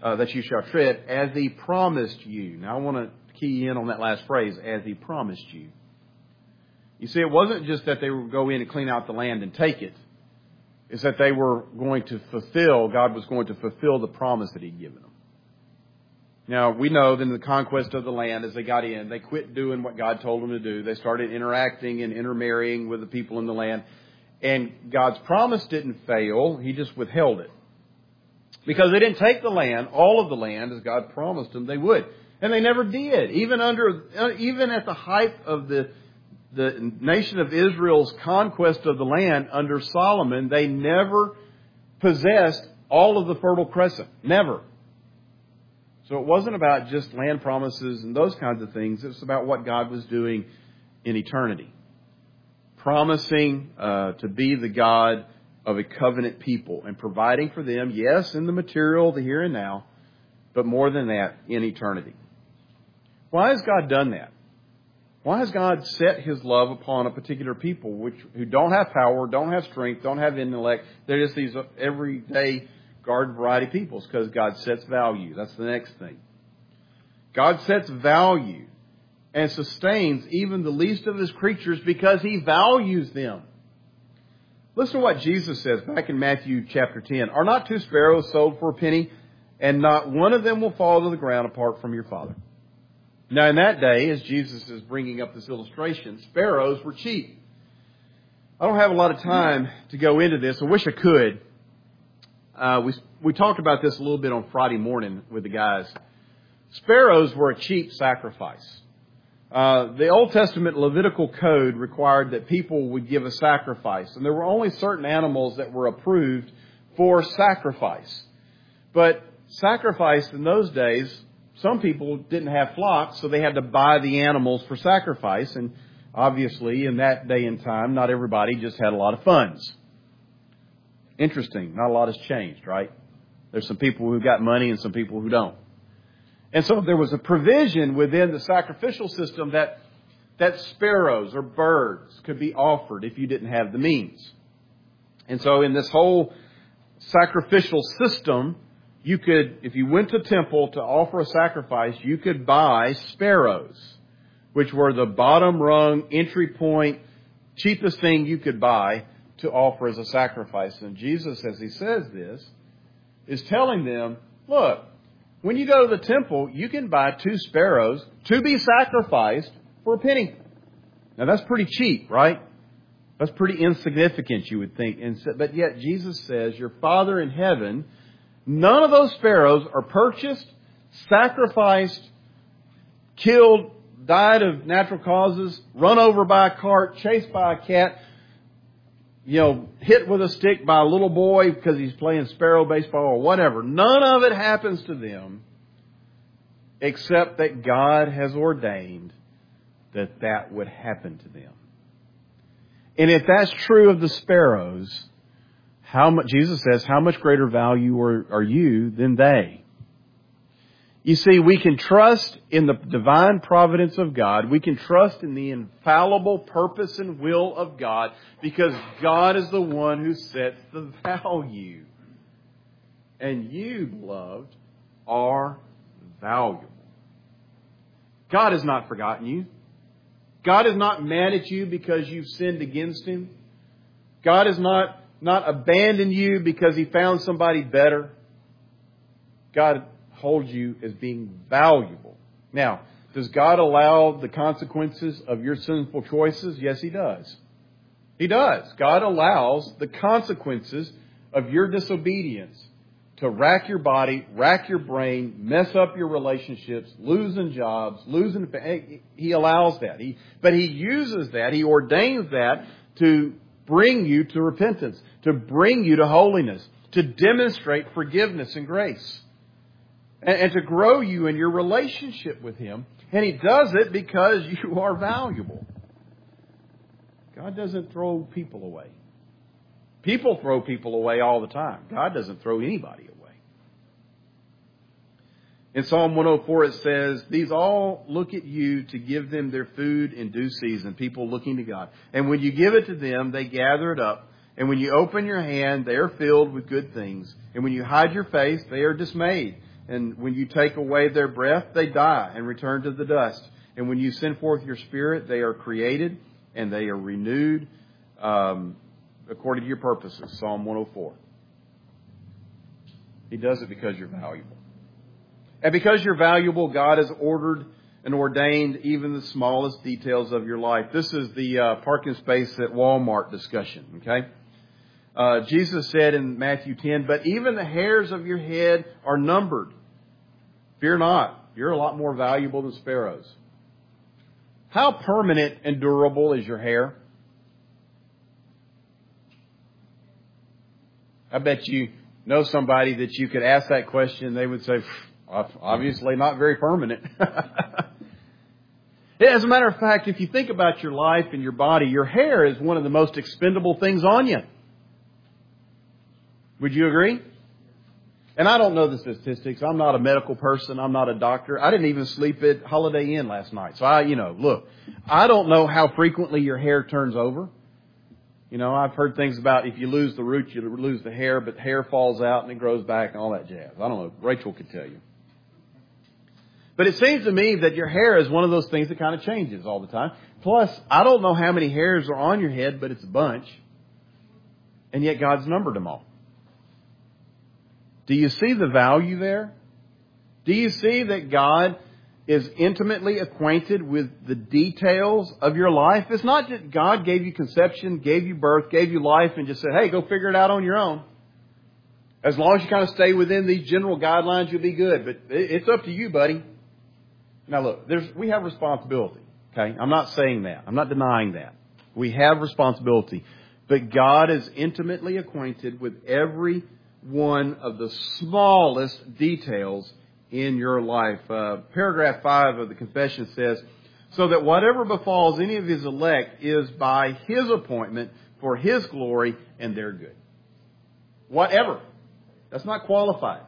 as He promised you. Now I want to key in on that last phrase, as He promised you. You see, it wasn't just that they would go in and clean out the land and take it. It's that they were going to fulfill, God was going to fulfill the promise that He'd given them. Now, we know that in the conquest of the land, as they got in, they quit doing what God told them to do. They started interacting and intermarrying with the people in the land. And God's promise didn't fail. He just withheld it. Because they didn't take the land, all of the land, as God promised them they would. And they never did. Even at the height of the nation of Israel's conquest of the land under Solomon, they never possessed all of the Fertile Crescent. Never. So it wasn't about just land promises and those kinds of things. It was about what God was doing in eternity. Promising to be the God of a covenant people and providing for them, yes, in the material, the here and now, but more than that, in eternity. Why has God done that? Why has God set His love upon a particular people who don't have power, don't have strength, don't have intellect? They're just these everyday garden variety peoples because God sets value. That's the next thing. God sets value and sustains even the least of His creatures because He values them. Listen to what Jesus says back in Matthew chapter 10. Are not 2 sparrows sold for a penny, and not one of them will fall to the ground apart from your Father? Now, in that day, as Jesus is bringing up this illustration, sparrows were cheap. I don't have a lot of time to go into this. I wish I could. We talked about this a little bit on Friday morning with the guys. Sparrows were a cheap sacrifice. The Old Testament Levitical code required that people would give a sacrifice, and there were only certain animals that were approved for sacrifice. But sacrifice in those days, some people didn't have flocks, so they had to buy the animals for sacrifice. And obviously, in that day and time, not everybody just had a lot of funds. Interesting. Not a lot has changed, right? There's some people who got money and some people who don't. And so there was a provision within the sacrificial system that sparrows or birds could be offered if you didn't have the means. And so in this whole sacrificial system, you could, if you went to temple to offer a sacrifice, you could buy sparrows, which were the bottom rung, entry point, cheapest thing you could buy to offer as a sacrifice. And Jesus, as He says this, is telling them, look, when you go to the temple, you can buy 2 sparrows to be sacrificed for a penny. Now that's pretty cheap, right? That's pretty insignificant, you would think. But yet Jesus says, your Father in heaven, none of those sparrows are purchased, sacrificed, killed, died of natural causes, run over by a cart, chased by a cat, hit with a stick by a little boy because he's playing sparrow baseball or whatever. None of it happens to them except that God has ordained that would happen to them. And if that's true of the sparrows, Jesus says, how much greater value are you than they? You see, we can trust in the divine providence of God. We can trust in the infallible purpose and will of God because God is the one who sets the value. And you, beloved, are valuable. God has not forgotten you. God is not mad at you because you've sinned against Him. God has not abandoned you because He found somebody better. God holds you as being valuable. Now, does God allow the consequences of your sinful choices? Yes, He does. He does. God allows the consequences of your disobedience to rack your body, rack your brain, mess up your relationships, losing jobs, He allows that. But He uses that, He ordains that to bring you to repentance, to bring you to holiness, to demonstrate forgiveness and grace, and to grow you in your relationship with Him. And He does it because you are valuable. God doesn't throw people away. People throw people away all the time. God doesn't throw anybody away. In Psalm 104 it says, these all look at you to give them their food in due season. People looking to God. And when you give it to them, they gather it up. And when you open your hand, they are filled with good things. And when you hide your face, they are dismayed. And when you take away their breath, they die and return to the dust. And when you send forth your Spirit, they are created and they are renewed according to your purposes. Psalm 104. He does it because you're valuable. And because you're valuable, God has ordered and ordained even the smallest details of your life. This is the parking space at Walmart discussion, okay? Jesus said in Matthew 10, but even the hairs of your head are numbered. Fear not. You're a lot more valuable than sparrows. How permanent and durable is your hair? I bet you know somebody that you could ask that question, they would say, obviously not very permanent. As a matter of fact, if you think about your life and your body, your hair is one of the most expendable things on you. Would you agree? And I don't know the statistics. I'm not a medical person. I'm not a doctor. I didn't even sleep at Holiday Inn last night. So look, I don't know how frequently your hair turns over. I've heard things about if you lose the root, you lose the hair, but the hair falls out and it grows back and all that jazz. I don't know. Rachel could tell you. But it seems to me that your hair is one of those things that kind of changes all the time. Plus, I don't know how many hairs are on your head, but it's a bunch. And yet God's numbered them all. Do you see the value there? Do you see that God is intimately acquainted with the details of your life? It's not that God gave you conception, gave you birth, gave you life, and just said, hey, go figure it out on your own. As long as you kind of stay within these general guidelines, you'll be good. But it's up to you, buddy. Now look, we have responsibility. Okay? I'm not saying that. I'm not denying that. We have responsibility. But God is intimately acquainted with every one of the smallest details in your life. Paragraph 5 of the confession says, so that whatever befalls any of His elect is by His appointment for His glory and their good. Whatever. That's not qualified.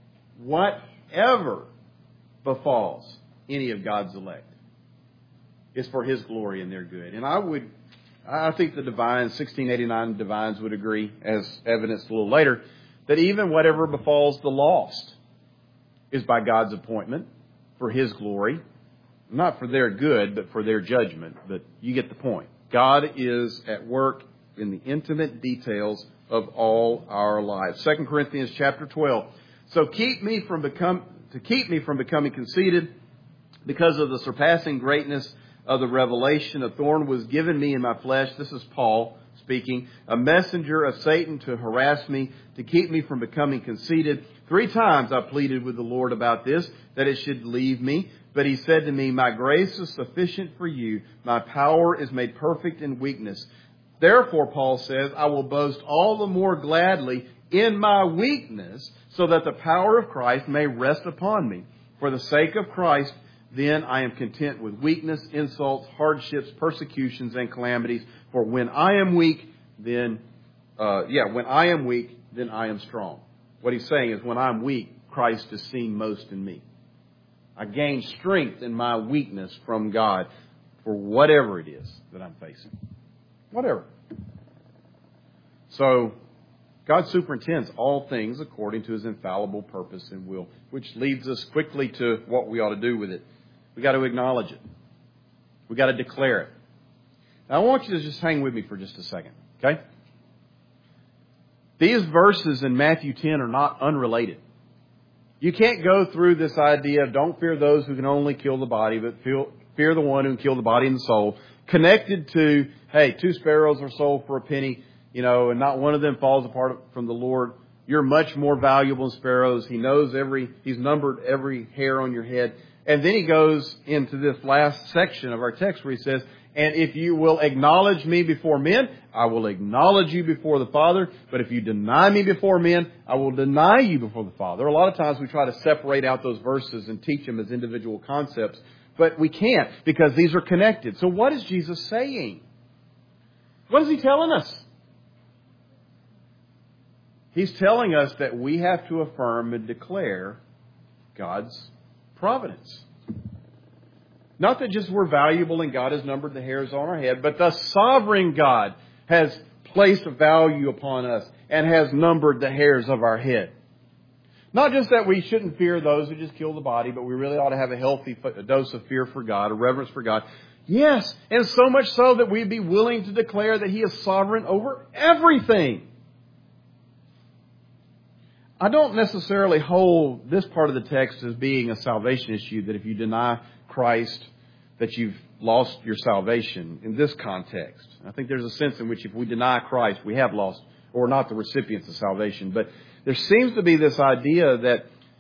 Whatever befalls any of God's elect is for His glory and their good. And I think the divines, 1689 divines would agree, as evidenced a little later, that even whatever befalls the lost is by God's appointment for His glory, not for their good, but for their judgment. But you get the point. God is at work in the intimate details of all our lives. 2 Corinthians chapter 12. So to keep me from becoming conceited, because of the surpassing greatness of the revelation, a thorn was given me in my flesh. This is Paul speaking, a messenger of Satan to harass me, to keep me from becoming conceited. 3 times I pleaded with the Lord about this, that it should leave me. But He said to me, my grace is sufficient for you. My power is made perfect in weakness. Therefore, Paul says, I will boast all the more gladly in my weakness, so that the power of Christ may rest upon me. For the sake of Christ, then I am content with weakness, insults, hardships, persecutions, and calamities. For when I am weak, then I am strong. What he's saying is when I'm weak, Christ is seen most in me. I gain strength in my weakness from God for whatever it is that I'm facing. Whatever. So, God superintends all things according to His infallible purpose and will, which leads us quickly to what we ought to do with it. We got to acknowledge it. We got to declare it. Now, I want you to just hang with me for just a second, okay? These verses in Matthew 10 are not unrelated. You can't go through this idea of don't fear those who can only kill the body, but fear the one who can kill the body and the soul, connected to, hey, 2 sparrows are sold for a penny, and not one of them falls apart from the Lord. You're much more valuable than sparrows. He's numbered every hair on your head. And then he goes into this last section of our text where he says, and if you will acknowledge me before men, I will acknowledge you before the Father. But if you deny me before men, I will deny you before the Father. A lot of times we try to separate out those verses and teach them as individual concepts. But we can't, because these are connected. So what is Jesus saying? What is He telling us? He's telling us that we have to affirm and declare God's providence. Not that just we're valuable and God has numbered the hairs on our head, but the sovereign God has placed a value upon us and has numbered the hairs of our head. Not just that we shouldn't fear those who just kill the body, but we really ought to have a healthy dose of fear for God, a reverence for God. Yes, and so much so that we'd be willing to declare that He is sovereign over everything. I don't necessarily hold this part of the text as being a salvation issue, that if you deny Christ, that you've lost your salvation in this context. I think there's a sense in which if we deny Christ, we have lost, or not the recipients of salvation. But there seems to be this idea that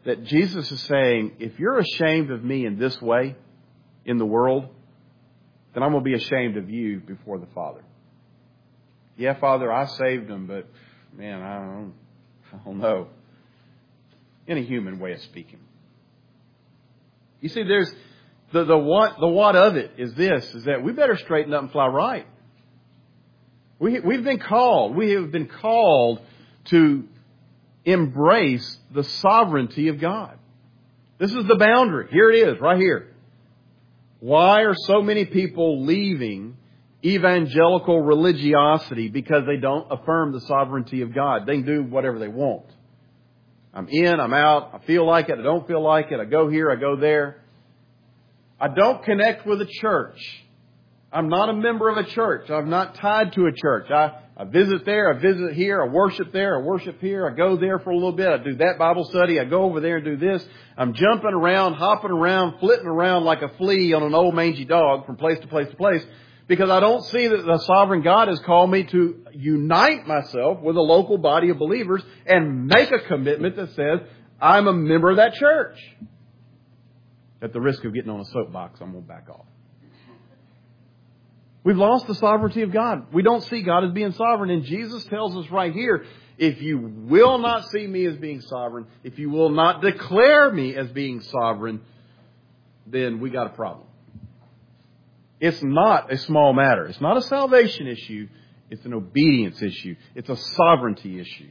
that Jesus is saying, if you're ashamed of me in this way in the world, then I'm going to be ashamed of you before the Father. Yeah, Father, I saved them, but man, I don't know. In a human way of speaking. You see, there's the what of it is this, is that we better straighten up and fly right. We've been called. We have been called to embrace the sovereignty of God. This is the boundary. Here it is, right here. Why are so many people leaving evangelical religiosity? Because they don't affirm the sovereignty of God. They can do whatever they want. I'm in, I'm out, I feel like it, I don't feel like it, I go here, I go there. I don't connect with a church. I'm not a member of a church. I'm not tied to a church. I visit there, I visit here, I worship there, I worship here, I go there for a little bit, I do that Bible study, I go over there and do this. I'm jumping around, hopping around, flitting around like a flea on an old mangy dog from place to place to place, because I don't see that the sovereign God has called me to unite myself with a local body of believers and make a commitment that says, I'm a member of that church. At the risk of getting on a soapbox, I'm going to back off. We've lost the sovereignty of God. We don't see God as being sovereign. And Jesus tells us right here, if you will not see me as being sovereign, if you will not declare me as being sovereign, then we got a problem. It's not a small matter. It's not a salvation issue. It's an obedience issue. It's a sovereignty issue.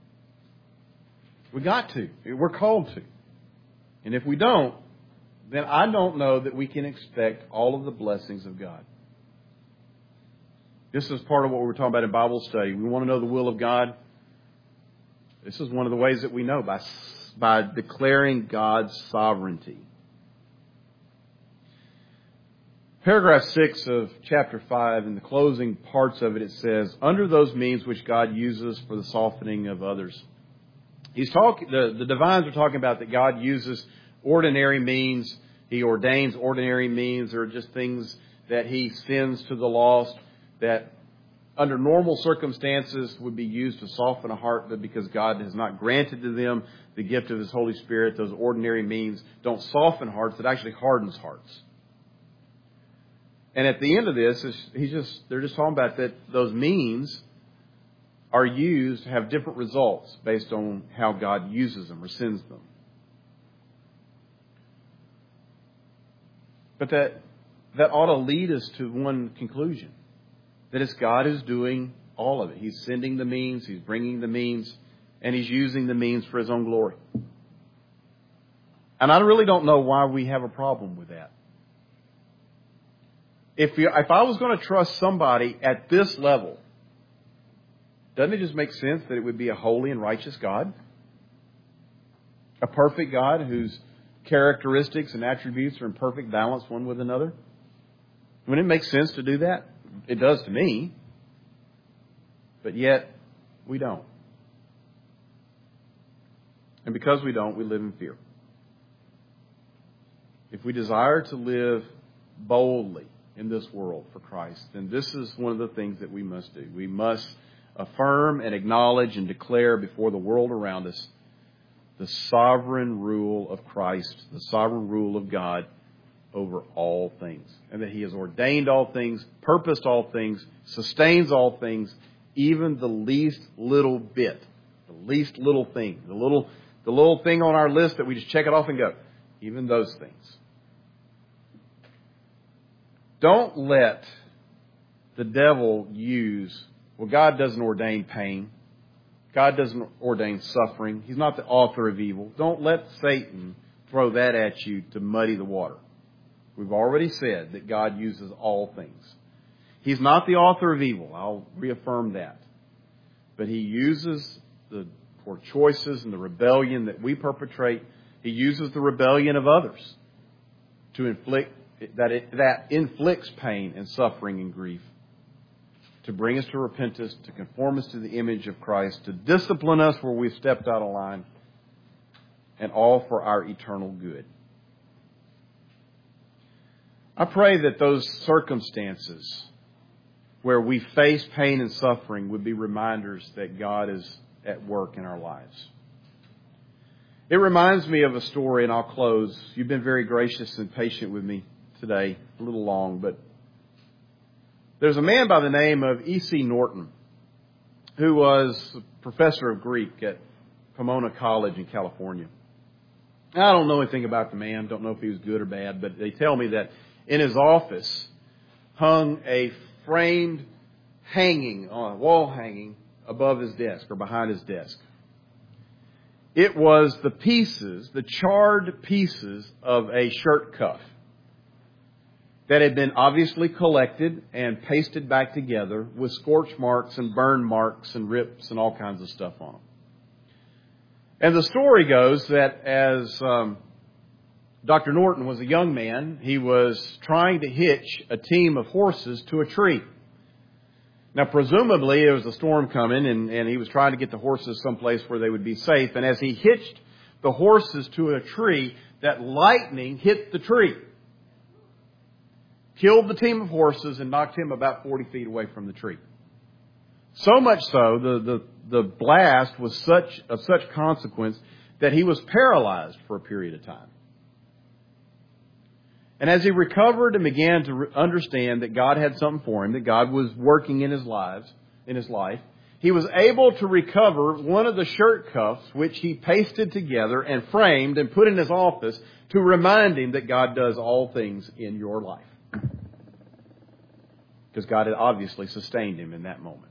We got to. We're called to. And if we don't, then I don't know that we can expect all of the blessings of God. This is part of what we were talking about in Bible study. We want to know the will of God. This is one of the ways that we know, by declaring God's sovereignty. Paragraph 6 of chapter 5, in the closing parts of it, it says, under those means which God uses for the softening of others. The divines are talking about that God uses ordinary means. He ordains ordinary means, or just things that He sends to the lost that under normal circumstances would be used to soften a heart, but because God has not granted to them the gift of His Holy Spirit, those ordinary means don't soften hearts, it actually hardens hearts. And at the end of this, they're just talking about that those means are used to have different results based on how God uses them or sends them. But that ought to lead us to one conclusion. That it's God who's doing all of it. He's sending the means, He's bringing the means, and He's using the means for His own glory. And I really don't know why we have a problem with that. If I was going to trust somebody at this level, doesn't it just make sense that it would be a holy and righteous God? A perfect God whose characteristics and attributes are in perfect balance one with another? Wouldn't it make sense to do that? It does to me. But yet, we don't. And because we don't, we live in fear. If we desire to live boldly in this world for Christ, then this is one of the things that we must do. We must affirm and acknowledge and declare before the world around us the sovereign rule of Christ, the sovereign rule of God over all things. And that He has ordained all things, purposed all things, sustains all things, even the least little bit, the least little thing, the little thing on our list that we just check it off and go. Even those things. Don't let the devil use, well, God doesn't ordain pain. God doesn't ordain suffering. He's not the author of evil. Don't let Satan throw that at you to muddy the water. We've already said that God uses all things. He's not the author of evil. I'll reaffirm that. But He uses the poor choices and the rebellion that we perpetrate. He uses the rebellion of others to inflict that inflicts pain and suffering and grief, to bring us to repentance, to conform us to the image of Christ, to discipline us where we've stepped out of line, and all for our eternal good. I pray that those circumstances where we face pain and suffering would be reminders that God is at work in our lives. It reminds me of a story, and I'll close. You've been very gracious and patient with me today, a little long, but there's a man by the name of E.C. Norton, who was a professor of Greek at Pomona College in California. I don't know anything about the man, don't know if he was good or bad, but they tell me that in his office hung a framed hanging, on a wall hanging above his desk or behind his desk. It was the pieces, the charred pieces of a shirt cuff that had been obviously collected and pasted back together with scorch marks and burn marks and rips and all kinds of stuff on them. And the story goes that as Dr. Norton was a young man, he was trying to hitch a team of horses to a tree. Now, presumably, there was a storm coming, and he was trying to get the horses someplace where they would be safe. And as he hitched the horses to a tree, that lightning hit the tree, killed the team of horses, and knocked him about 40 feet away from the tree. So much so, the blast was of such consequence that he was paralyzed for a period of time. And as he recovered and began to understand that God had something for him, that God was working in his life, he was able to recover one of the shirt cuffs which he pasted together and framed and put in his office to remind him that God does all things in your life. Because God had obviously sustained him in that moment.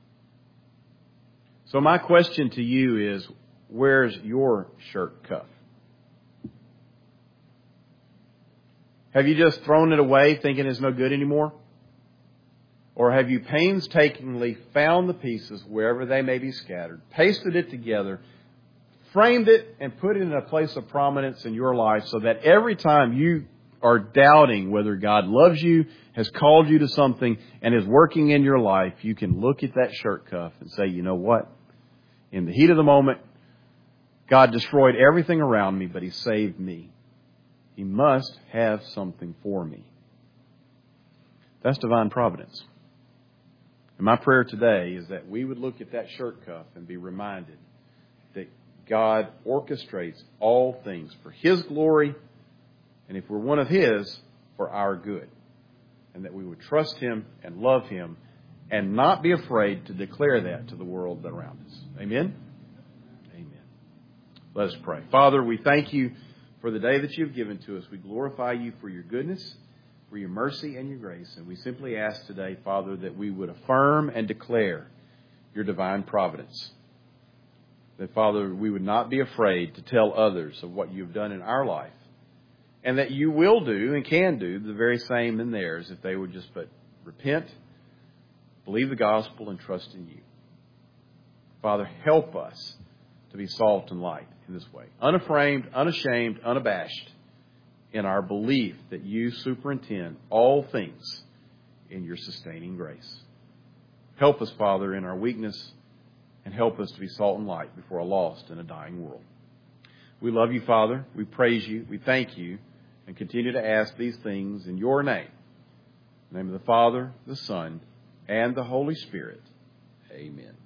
So my question to you is, where's your shirt cuff? Have you just thrown it away thinking it's no good anymore? Or have you painstakingly found the pieces wherever they may be scattered, pasted it together, framed it, and put it in a place of prominence in your life so that every time you are doubting whether God loves you, has called you to something, and is working in your life, you can look at that shirt cuff and say, you know what? In the heat of the moment, God destroyed everything around me, but He saved me. He must have something for me. That's divine providence. And my prayer today is that we would look at that shirt cuff and be reminded that God orchestrates all things for His glory, and if we're one of His, for our good. And that we would trust Him and love Him and not be afraid to declare that to the world around us. Amen? Amen. Let us pray. Father, we thank You for the day that You've given to us. We glorify You for Your goodness, for Your mercy and Your grace. And we simply ask today, Father, that we would affirm and declare Your divine providence. That, Father, we would not be afraid to tell others of what You've done in our life. And that You will do and can do the very same in theirs if they would just but repent, believe the gospel, and trust in You. Father, help us to be salt and light in this way. Unaframed, unashamed, unabashed in our belief that You superintend all things in Your sustaining grace. Help us, Father, in our weakness, and help us to be salt and light before a lost and a dying world. We love You, Father. We praise You. We thank You, and continue to ask these things in Your name. In the name of the Father, the Son, and the Holy Spirit. Amen.